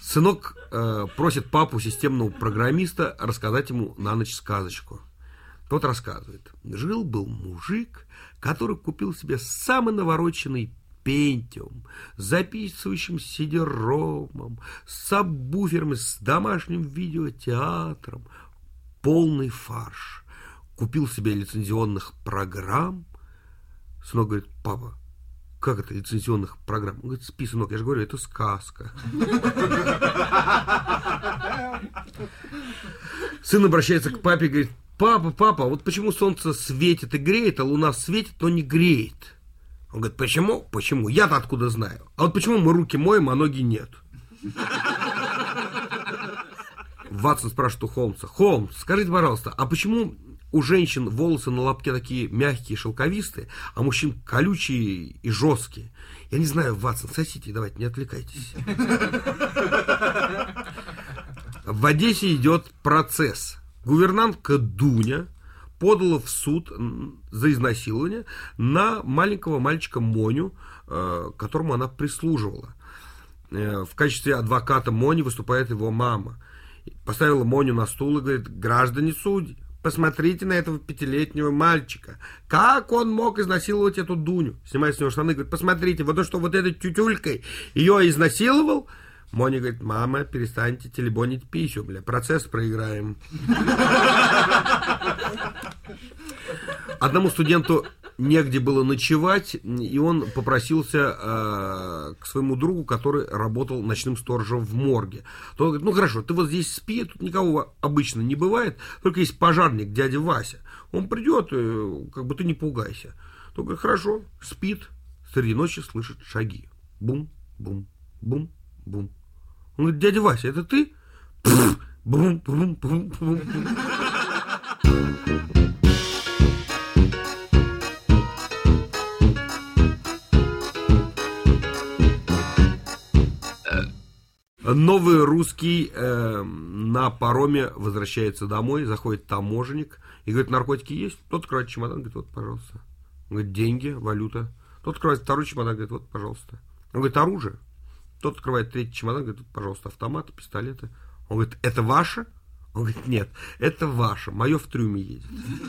Сынок просит папу, системного программиста, рассказать ему на ночь сказочку. Тот рассказывает. Жил-был мужик, который купил себе самый навороченный Пентиум, с записывающим CD-ромом, с сабвуфером, с домашним видеотеатром. Полный фарш. Купил себе лицензионных программ. Сынок говорит: папа, как это лицензионных программ? Он говорит: спи, сынок, я же говорю, это сказка. Сын обращается к папе и говорит: папа, вот почему солнце светит и греет, а луна светит, но не греет? Он говорит: почему? Я-то откуда знаю? А вот почему мы руки моем, а ноги нет? Ватсон спрашивает у Холмса: Холмс, скажите, пожалуйста, а почему у женщин волосы на лобке такие мягкие, шелковистые, а мужчин колючие и жесткие? Я не знаю, Ватсон, сосите, давайте, не отвлекайтесь. В Одессе идет процесс. Гувернантка Дуня подала в суд за изнасилование на маленького мальчика Моню, которому она прислуживала. В качестве адвоката Мони выступает его мама. Поставила Моню на стул и говорит: граждане судьи, посмотрите на этого 5-летнего мальчика. Как он мог изнасиловать эту Дуню? Снимает с него штаны и говорит: посмотрите, вот то, что вот этой тютюлькой ее изнасиловал. Моня говорит: мама, перестаньте телебонить писю, бля, процесс проиграем. Одному студенту негде было ночевать, и он попросился к своему другу, который работал ночным сторожем в морге. То он говорит: ну хорошо, ты вот здесь спи, тут никого обычно не бывает, только есть пожарник, дядя Вася. Он придет, как бы ты не пугайся. То говорит: хорошо, спит, среди ночи слышит шаги. Бум, бум, бум, бум. Он говорит: дядя Вася, это ты? Бум, бум, бум, бум. Новый русский на пароме возвращается домой, заходит таможенник и говорит: наркотики есть? Тот открывает чемодан, говорит: вот, пожалуйста. Он говорит: деньги, валюта. Тот открывает второй чемодан, говорит: вот, пожалуйста. Он говорит: оружие. Тот открывает третий чемодан, говорит: вот, пожалуйста, автоматы, пистолеты. Он говорит: это ваше? Он говорит: нет, это ваше, мое в трюме едет.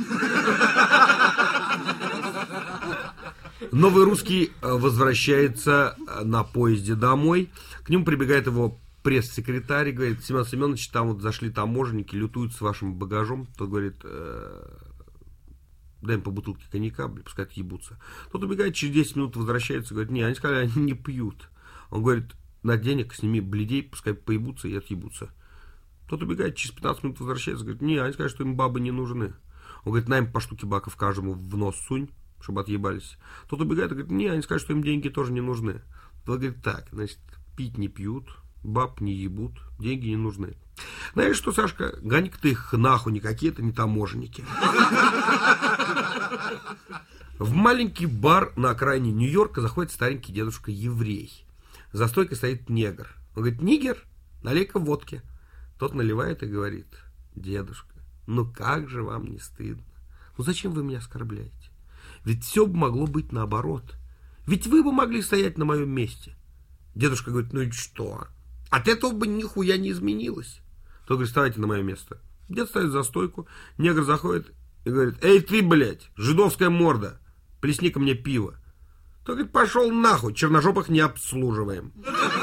Новый русский возвращается на поезде домой. К нему прибегает его пресс-секретарь и говорит: Семен Семенович, там вот зашли таможенники, лютуют с вашим багажом. Тот говорит: дай им по бутылке коньяка, пускай отъебутся. Тот убегает, через 10 минут возвращается, говорит: не, они сказали, они не пьют. Он говорит: на денег сними бледей, пускай поебутся и отъебутся. Тот убегает, через 15 минут возвращается, говорит: не, они сказали, что им бабы не нужны. Он говорит: на им по штуке баков каждому в нос сунь, чтобы отъебались. Тот убегает и говорит: не, они сказали, что им деньги тоже не нужны. Тот говорит: так, значит, пить не пьют, баб не ебут, деньги не нужны. Знаешь что, Сашка, гони-ка ты их нахуй, никакие это не таможенники. В маленький бар на окраине Нью-Йорка заходит старенький дедушка-еврей. За стойкой стоит негр. Он говорит: нигер, налей-ка водки. Тот наливает и говорит: дедушка, ну как же вам не стыдно? Ну зачем вы меня оскорбляете? Ведь все бы могло быть наоборот. Ведь вы бы могли стоять на моем месте. Дедушка говорит: ну и что? От этого бы нихуя не изменилось. Тот говорит: вставайте на мое место. Дед ставит за стойку, негр заходит и говорит: эй ты, блядь, жидовская морда, плесни-ка мне пиво. Тот говорит: пошел нахуй, черножопых не обслуживаем.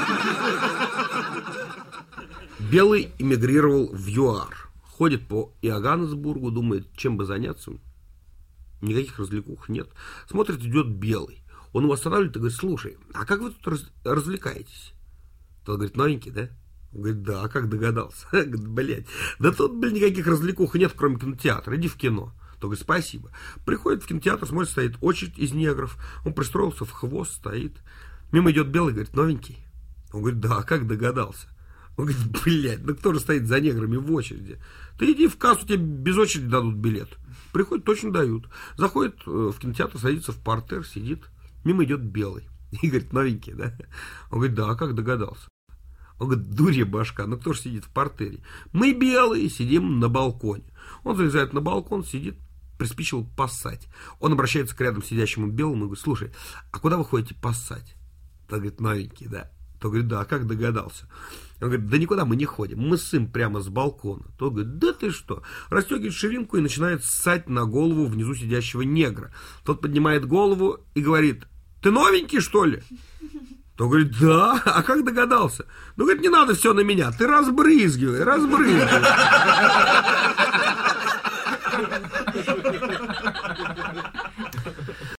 Белый эмигрировал в ЮАР. Ходит по Иоганнесбургу, думает, чем бы заняться. Никаких развлекух нет. Смотрит, идет белый. Он его останавливает и говорит: слушай, а как вы тут развлекаетесь? Тот говорит: новенький, да? Он говорит: да, а как догадался? Говорит: блядь, да тут, блядь, никаких развлекух нет, кроме кинотеатра, иди в кино. Тот говорит: спасибо. Приходит в кинотеатр, смотрит, стоит очередь из негров. Он пристроился в хвост, стоит. Мимо идет белый, говорит: новенький. Он говорит: да, а как догадался? Он говорит: блядь, ну кто же стоит за неграми в очереди? Ты иди в кассу, тебе без очереди дадут билет. Приходит, точно дают. Заходит в кинотеатр, садится в партер, сидит. Мимо идет белый. И говорит: новенький, да? Он говорит: да, а как догадался? Он говорит: дурья башка, ну кто же сидит в партере? Мы белые сидим на балконе. Он залезает на балкон, сидит, приспичил поссать. Он обращается к рядом сидящему белому и говорит: слушай, а куда вы ходите поссать? Тот говорит: новенький, да? Тот говорит, да, как догадался? Он говорит, да никуда мы не ходим, мы ссым прямо с балкона. Тот говорит, да ты что? Расстегивает ширинку и начинает ссать на голову внизу сидящего негра. Тот поднимает голову и говорит, ты новенький, что ли? Тот говорит, да, а как догадался? Ну, говорит, не надо все на меня, ты разбрызгивай.